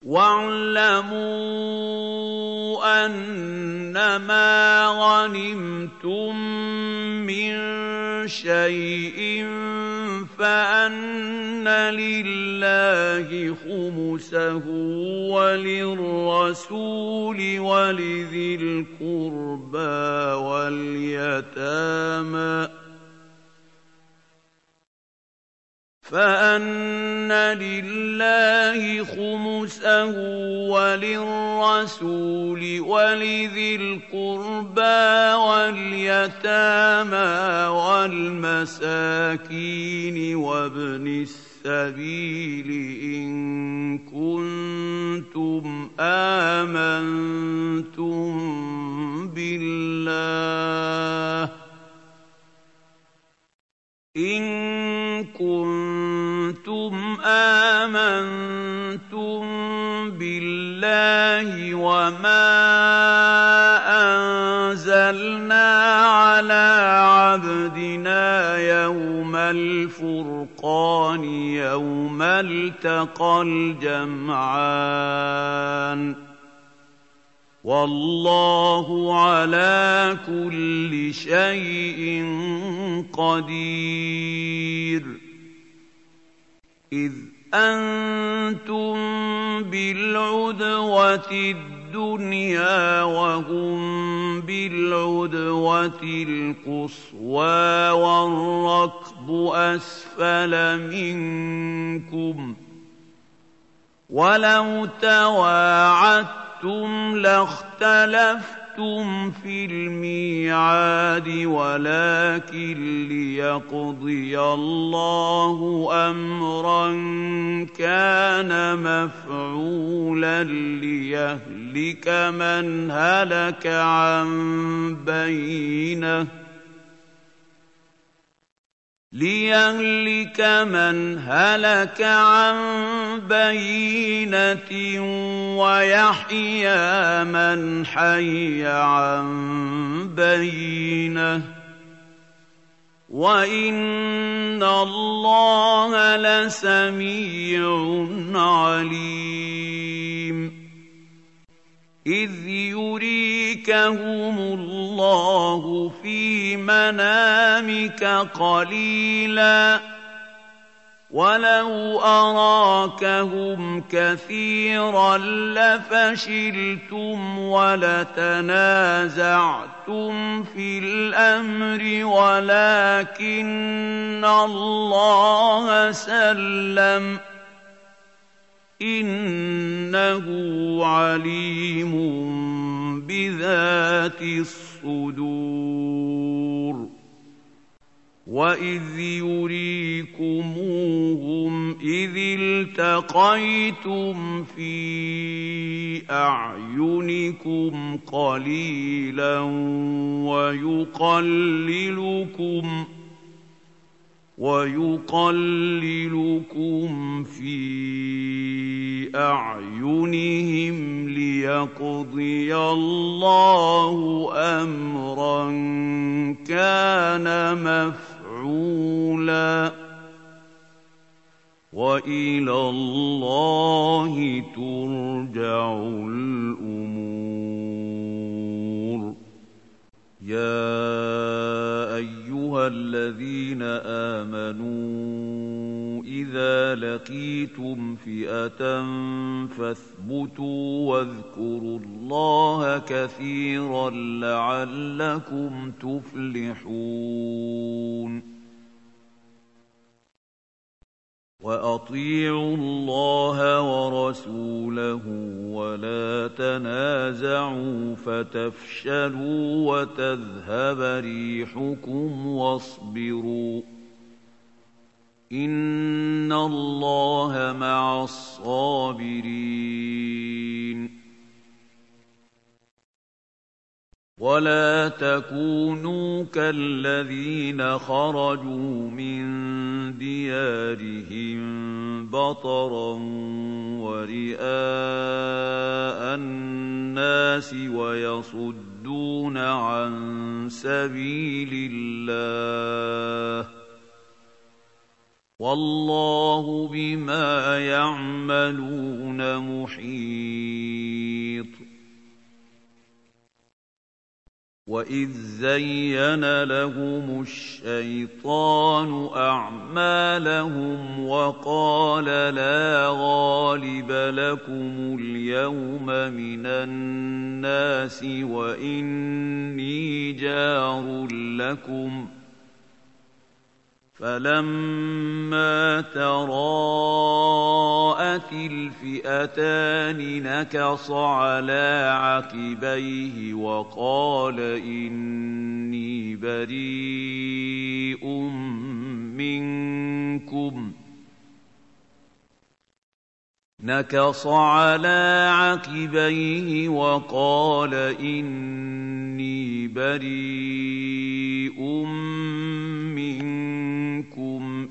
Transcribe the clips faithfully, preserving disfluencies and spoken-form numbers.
وَاعْلَمُوا أَنَّمَا غَنِمْتُم مِّن شَيْءٍ فَأَنَّ لِلَّهِ خُمُسَهُ وَلِلرَّسُولِ وَلِذِي الْقُرْبَىٰ وَالْيَتَامَىٰ فَأَنَّ لِلَّهِ خُمُسَهُ وَلِلرَّسُولِ وَلِذِي الْقُرْبَىٰ وَالْيَتَامَىٰ وَالْمَسَاكِينِ وَابْنِ السَّبِيلِ إِن كُنتُمْ آمَنتُم بِاللَّهِ إِن كُنتُمْ آمَنتُم بِاللَّهِ وَمَا أَنزَلْنَا عَلَىٰ عَبْدِنَا يَوْمَ الْفُرْقَانِ يَوْمَ الْتَقَى الْجَمْعَانِ ۗ وَاللَّهُ عَلَىٰ كُلِّ شَيْءٍ قَدِيرٌ إِذْ أَنتُم بِالْعُدْوَةِ الدُّنْيَا وَهُم بِالْعُدْوَةِ الْقُصْوَىٰ وَالرَّكْبُ أَسْفَلَ مِنكُمْ ۚ وَلَوْ تَوَاعَدتُّمْ لَاخْتَلَفْتُمْ فِي الْمِيعَادِ وَلَٰكِن لِّيَقْضِيَ اللَّهُ أَمْرًا كَانَ مَفْعُولًا لِّيَهْلِكَ مَنْ هَلَكَ عَن بَيِّنَةٍ لِيَهْلِكَ مَنْ هَلَكَ عَن بَيِّنَةٍ وَيَحْيَىٰ مَنْ حَيَّ عَن بَيِّنَةٍ ۗ وَإِنَّ اللَّهَ لَسَمِيعٌ عَلِيمٌ إِذْ يُرِيكَهُمُ اللَّهُ فِي مَنَامِكَ قَلِيلًا وَلَوْ أَرَاكَهُمْ كَثِيرًا لَّفَشِلْتُمْ وَلَتَنَازَعْتُمْ فِي الْأَمْرِ وَلَٰكِنَّ اللَّهَ سَلَّمَ ۗ إِنَّهُ عَلِيمٌ بِذَاتِ الصُّدُورِ وَإِذْ يُرِيكُمُوهُمْ إِذِ الْتَقَيْتُمْ فِي أَعْيُنِكُمْ قَلِيلًا وَيُقَلِّلُكُمْ وَيُقَلِّلُكُمْ فِي أَعْيُنِهِمْ لِيَقْضِيَ اللَّهُ أَمْرًا كَانَ مَفْعُولًا ۗ وَإِلَى اللَّهِ تُرْجَعُ الْأُمُورُ يَا أَيُّهَا الَّذِينَ آمَنُوا إِذَا لَقِيتُمْ فِئَةً فَاثْبُتُوا وَاذْكُرُوا اللَّهَ كَثِيرًا لَّعَلَّكُمْ تُفْلِحُونَ وَأَطِيعُوا اللَّهَ وَرَسُولَهُ وَلَا تَنَازَعُوا فَتَفْشَلُوا وَتَذْهَبَ رِيحُكُمْ وَاصْبِرُوا إِنَّ اللَّهَ مَعَ الصَّابِرِينَ وَلَا تَكُونُوا كَالَّذِينَ خَرَجُوا مِن دِيَارِهِم بَطَرًا وَرِئَاءَ النَّاسِ وَيَصُدُّونَ عَن سَبِيلِ اللَّهِ وَاللَّهُ بِمَا يَعْمَلُونَ مُحِيطٌ. وَإِذْ زَيَّنَ لَهُمُ الشَّيْطَانُ أَعْمَالَهُمْ وَقَالَ لَا غَالِبَ لَكُمُ الْيَوْمَ مِنَ النَّاسِ وَإِنِّي جَارٌ لَكُمْ ۖ فَلَمَّا تَرَاءَتِ الْفِئَتَانِ نَكَصَ عَلَىٰ عَقِبَيْهِ وَقَالَ إِنِّي بَرِيءٌ مِّنكُمْ نَكَصَ عَلَىٰ عَقِبَيْهِ وَقَالَ إِنِّي بَرِيءٌ مِّنكُمْ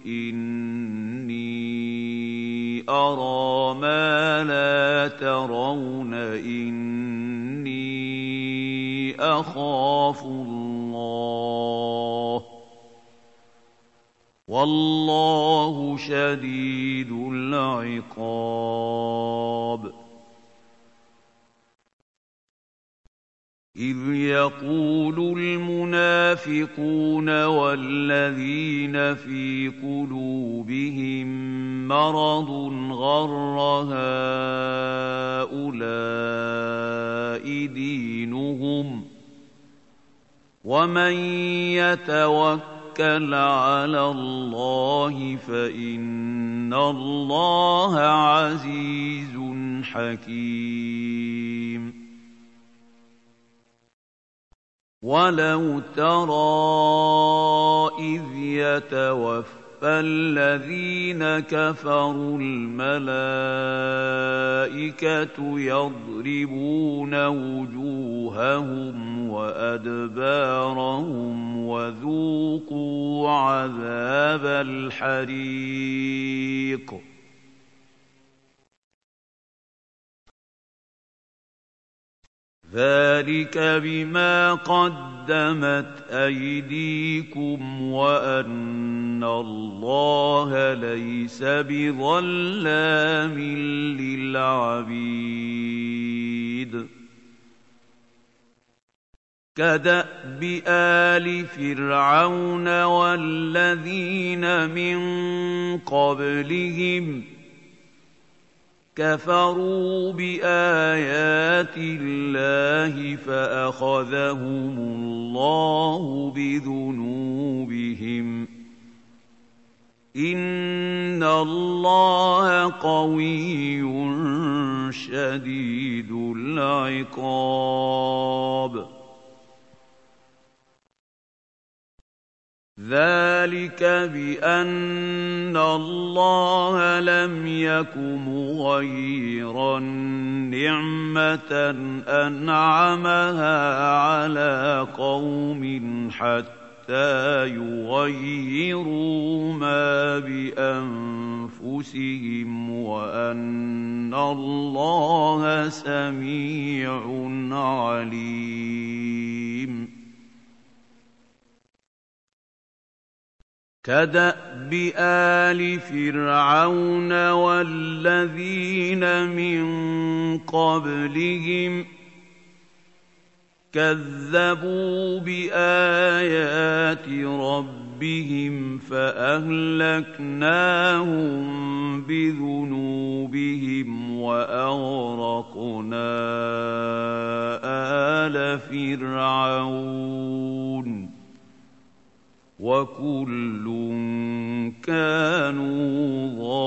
إِنِّي أَرَىٰ مَا لَا تَرَوْنَ إِنِّي أَخَافُ اللَّهَ ۚ وَاللَّهُ شَدِيدُ الْعِقَابِ. إِذْ يَقُولُ الْمُنَافِقُونَ وَالَّذِينَ فِي قُلُوبِهِم مَّرَضٌ غَرَّ هَٰؤُلَاءِ دِينُهُمْ ۗ وَمَن يَتَوَكَّلْ عَلَى اللَّهِ فَإِنَّ اللَّهَ عَزِيزٌ حَكِيمٌ. وَلَوْ تَرَىٰ إِذْ يَتَوَفَّى الَّذِينَ كَفَرُوا الْمَلَائِكَةُ يَضْرِبُونَ وُجُوهَهُمْ وَأَدْبَارَهُمْ وَذُوقُوا عَذَابَ الْحَرِيقِ. ذَٰلِكَ بِمَا قَدَّمَتْ أَيْدِيكُمْ وَأَنَّ اللَّهَ لَيْسَ بِظَلَّامٍ لِّلْعَبِيدِ. كَدَأْبِ آلِ فِرْعَوْنَ وَالَّذِينَ مِن قَبْلِهِمْ ۚ كَفَرُوا بِآيَاتِ اللَّهِ فَأَخَذَهُمُ اللَّهُ بِذُنُوبِهِمْ ۗ إِنَّ اللَّهَ قَوِيٌّ شَدِيدُ الْعِقَابِ. ذَٰلِكَ بِأَنَّ اللَّهَ لَمْ يَكُ مُغَيِّرًا نِّعْمَةً أَنْعَمَهَا عَلَىٰ قَوْمٍ حَتَّىٰ يُغَيِّرُوا مَا بِأَنفُسِهِمْ ۙ وَأَنَّ اللَّهَ سَمِيعٌ عَلِيمٌ. كَدَأْبِ آلِ فِرْعَوْنَ وَالَّذِينَ مِن قَبْلِهِمْ ۚ كَذَّبُوا بِآيَاتِ رَبِّهِمْ فَأَهْلَكْنَاهُم بِذُنُوبِهِمْ وَأَغْرَقْنَا آلَ فِرْعَوْنَ ۚ وَكُلٌّ كَانُوا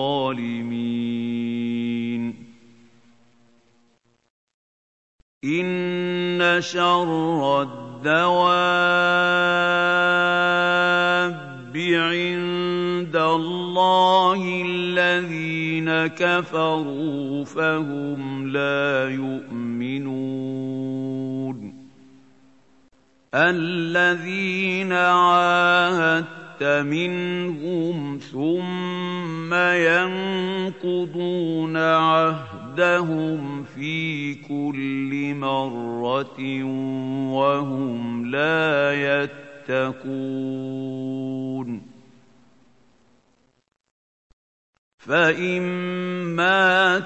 ظَالِمِينَ. إِنَّ شَرَّ الدَّوَابِّ عِندَ اللَّهِ الَّذِينَ كَفَرُوا فَهُمْ لَا يُؤْمِنُونَ. الَّذِينَ عَاهَدتَّ مِنْهُمْ ثُمَّ يَنقُضُونَ عَهْدَهُمْ فِي كُلِّ مَرَّةٍ وَهُمْ لَا يَتَّقُونَ. فإما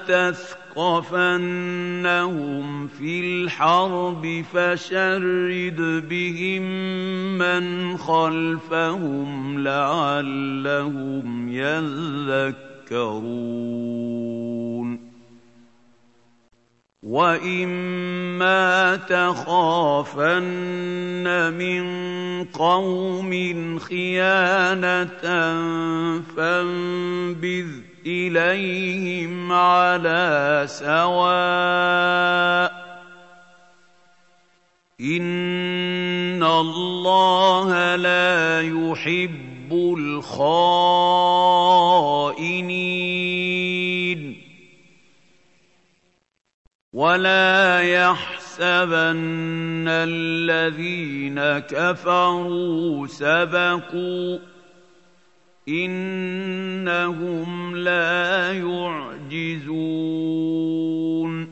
تثقفنهم في الحرب فشرد بهم من خلفهم لعلهم يذكرون وَإِمَّا تَخَافَنَّ مِن قَوْمٍ خِيَانَةً فَانبِذْ إِلَيْهِمْ عَلَىٰ سَوَاءٍ ۚ إِنَّ اللَّهَ لَا يُحِبُّ الْخَائِنِينَ وَلَا يَحْسَبَنَّ الَّذِينَ كَفَرُوا سَبَقُوا ۚ إِنَّهُمْ لَا يُعْجِزُونَ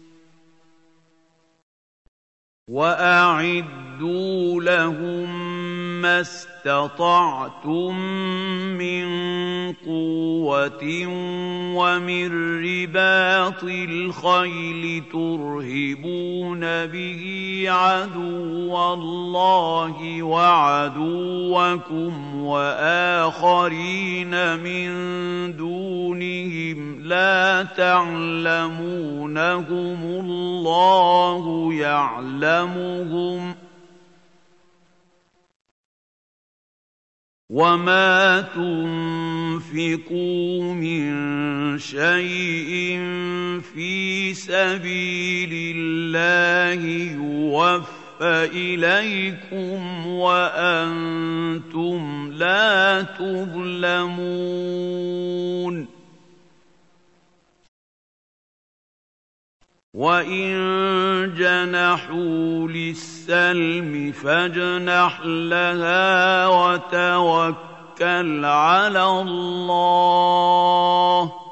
وَأَعِدُّوا لَهُم مَّا اسْتَطَعْتُم مِّن قُوَّةٍ وَمِن رِّبَاطِ الْخَيْلِ تُرْهِبُونَ بِهِ عَدُوَّ اللَّهِ وَعَدُوَّكُمْ وَآخَرِينَ مِن دُونِهِمْ لَا تَعْلَمُونَهُمُ اللَّهُ يَعْلَمُهُمْ ۚ وَمَا تُنفِقُوا مِن شَيْءٍ فِي سَبِيلِ اللَّهِ يُوَفَّ إِلَيْكُمْ وَأَنتُمْ لَا تُظْلَمُونَ وَإِن جَنَحُوا لِلسَّلْمِ فَاجْنَحْ لَهَا وَتَوَكَّلْ عَلَى اللَّهِ ۚ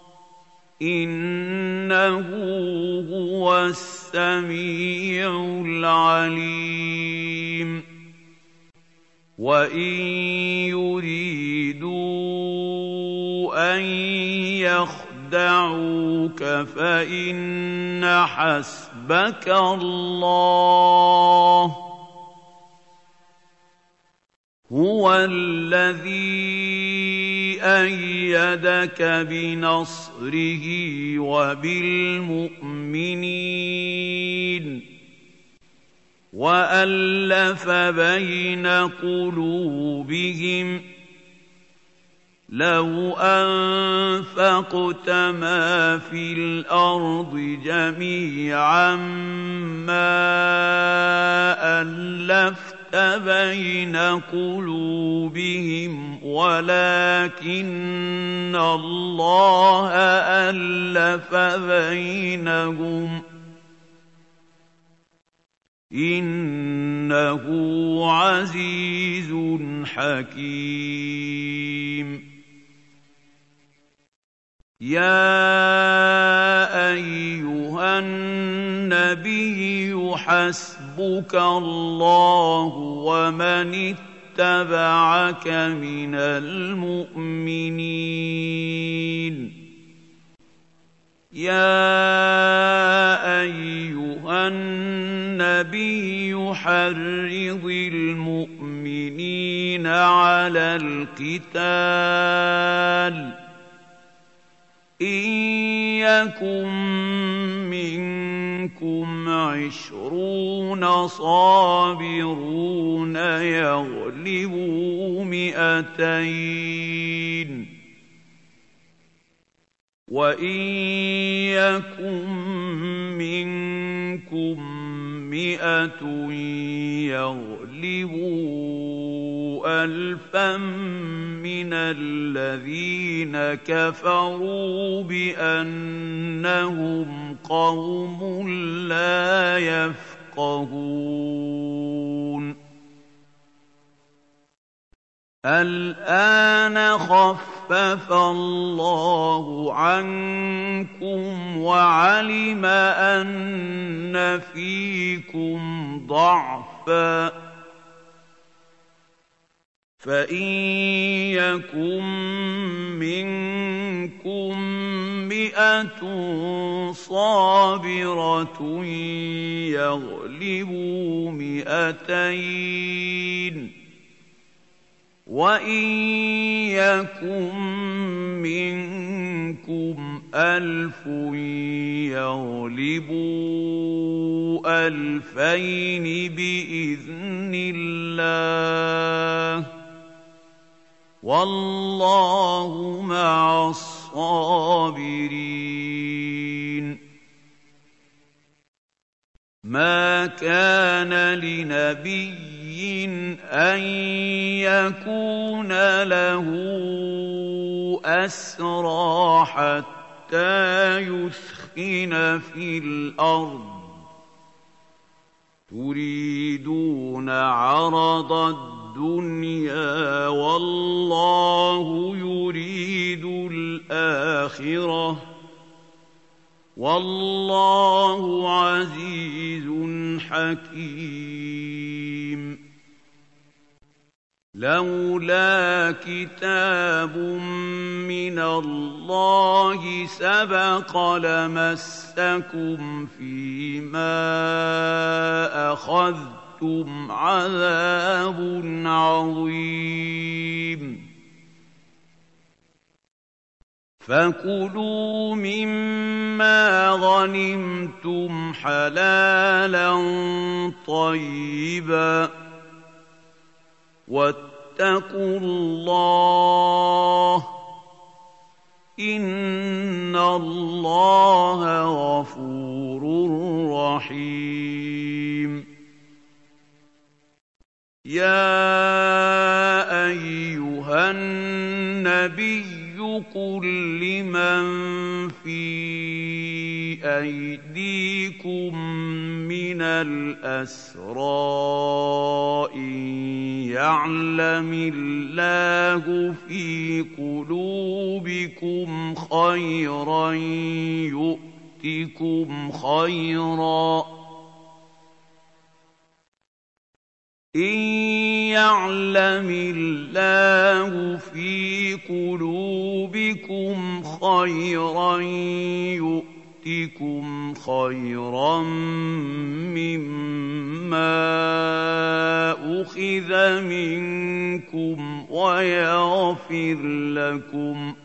إِنَّهُ هُوَ السَّمِيعُ الْعَلِيمُ وَإِن يُرِيدُوا أَن يَخْدَعُوكَ فَإِنَّ حَسْبَكَ اللَّهُ ۚ هُوَ الَّذِي أَيَّدَكَ بِنَصْرِهِ وَبِالْمُؤْمِنِينَ وَأَلَّفَ بَيْنَ قُلُوبِهِمْ ۚ لَوْ أَنفَقْتَ مَا فِي الْأَرْضِ جَمِيعًا مَّا أَلَّفْتَ بَيْنَ قُلُوبِهِمْ وَلَٰكِنَّ اللَّهَ أَلَّفَ بَيْنَهُمْ ۚ إِنَّهُ عَزِيزٌ حَكِيمٌ يَا أَيُّهَا النَّبِيُّ حَسْبُكَ اللَّهُ وَمَنِ اتَّبَعَكَ مِنَ الْمُؤْمِنِينَ يَا أَيُّهَا النَّبِيُّ حَرِّضِ الْمُؤْمِنِينَ عَلَى الْقِتَالِ ۚ إِن يَكُن مِّنكُمْ عِشْرُونَ صَابِرُونَ يَغْلِبُوا مِائَتَيْنِ ۚ وَإِن يَكُن مِّنكُم مِّائَةٌ يَغْلِبُوا أَلْفًا مِّنَ الَّذِينَ كَفَرُوا بِأَنَّهُمْ قَوْمٌ لَّا يَفْقَهُونَ الْآنَ خَفَّفَ اللَّهُ عَنكُمْ وَعَلِمَ أَنَّ فِيكُمْ ضَعْفًا ۚ فَإِن يَكُن فيكم مئة صابرة يغلبوا مئتين وإن يكن منكم ألف يغلبوا ألفين بإذن الله والله مع الصابرين. ما كان لنبي أن يكون له أسرى حتى يثخن في الأرض تريدون عرض الدنيا والله يريد الآخرة والله عزيز حكيم. لولا كتاب من الله سبق لمسكم فيما أخذتم عذاب عظيم. فكلوا مما غنمتم حلالا طيبا واتقوا الله إن الله غفور رحيم. يا أيها النبي قل لمن في أيديكم من الأسرى إن يعلم الله في قلوبكم خيرا يؤتكم خيرا إن يعلم الله في قلوبكم خيرا يؤتكم خيرا مما أخذ منكم ويغفر لكم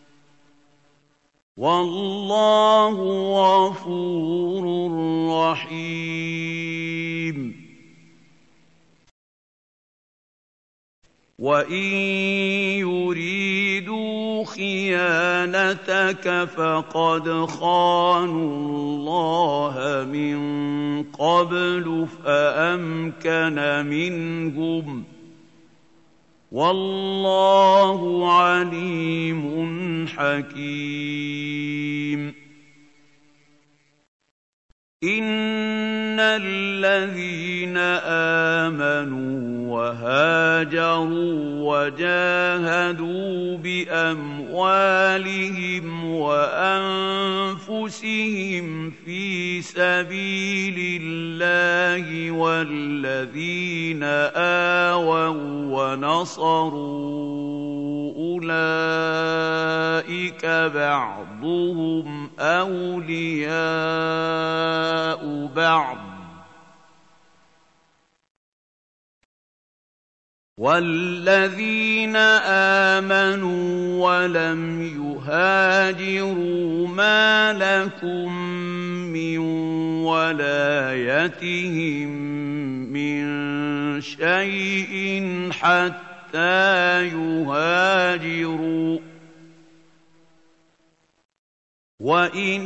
والله غفور رحيم. وَإِن يُرِيدُوا خِيَانَتَكَ فَقَدْ خَانُوا اللَّهَ مِن قَبْلُ فَأَمْكَنَ مِنْهُمْ ۗ وَاللَّهُ عَلِيمٌ حَكِيمٌ. إِنَّ الَّذِينَ آمَنُوا وَهَاجَرُوا وَجَاهَدُوا بِأَمْوَالِهِمْ وَأَنفُسِهِمْ فِي سَبِيلِ اللَّهِ وَالَّذِينَ آوَوا وَّنَصَرُوا أُولَٰئِكَ بَعْضُهُمْ أَوْلِيَاءُ بَعْضٍ ۚ وَالَّذِينَ آمَنُوا وَلَمْ يُهَاجِرُوا مَا لَكُم مِّن وَلَايَتِهِم مِّن شَيْءٍ حَتَّىٰ يُهَاجِرُوا ۚ وَإِنِ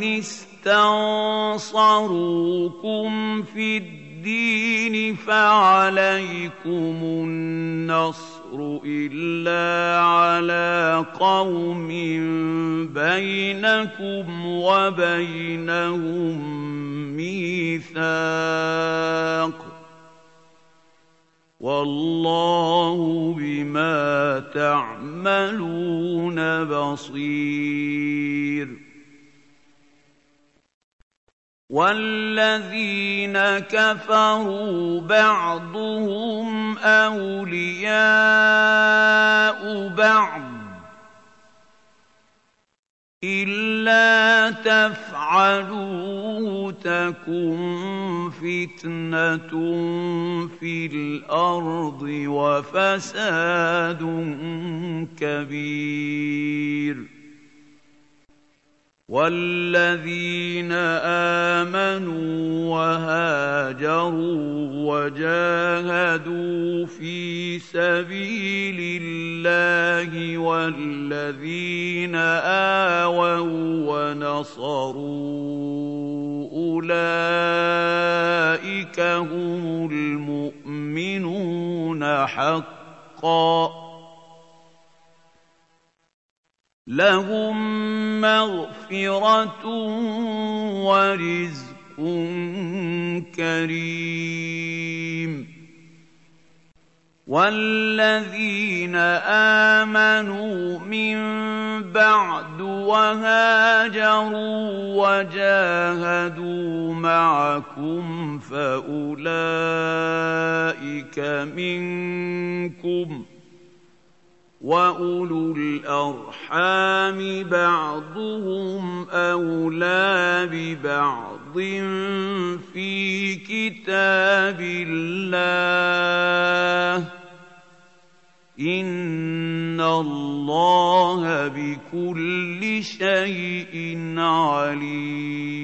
اسْتَنصَرُوكُمْ فِي الدِّينِ فَعَلَيْكُمُ النَّصْرُ إِلَّا عَلَىٰ قَوْمٍ بَيْنَكُمْ وَبَيْنَهُم مِّيثَاقٌ ۗ وَاللَّهُ بِمَا تَعْمَلُونَ بَصِيرٌ. وَالَّذِينَ كَفَرُوا بَعْضُهُمْ أَوْلِيَاءُ بَعْضٍ إِلَّا تَفْعَلُوهُ تَكُن فِتْنَةٌ فِي الْأَرْضِ وَفَسَادٌ كَبِيرٌ وَالَّذِينَ آمَنُوا وَهَاجَرُوا وَجَاهَدُوا فِي سَبِيلِ اللَّهِ وَالَّذِينَ آوَوا وَّنَصَرُوا أُولَٰئِكَ هُمُ الْمُؤْمِنُونَ حَقًّا لَهُم مَّغْفِرَةٌ وَرِزْقٌ كَرِيمٌ وَالَّذِينَ آمَنُوا مِن بَعْدُ وَهَاجَرُوا وَجَاهَدُوا مَعَكُمْ فَأُولَٰئِكَ مِنكُمْ وَأُولُو الْأَرْحَامِ بَعْضُهُمْ أَوْلَىٰ بِبَعْضٍ فِي كِتَابِ اللَّهِ ۗ إِنَّ اللَّهَ بِكُلِّ شَيْءٍ عَلِيمٌ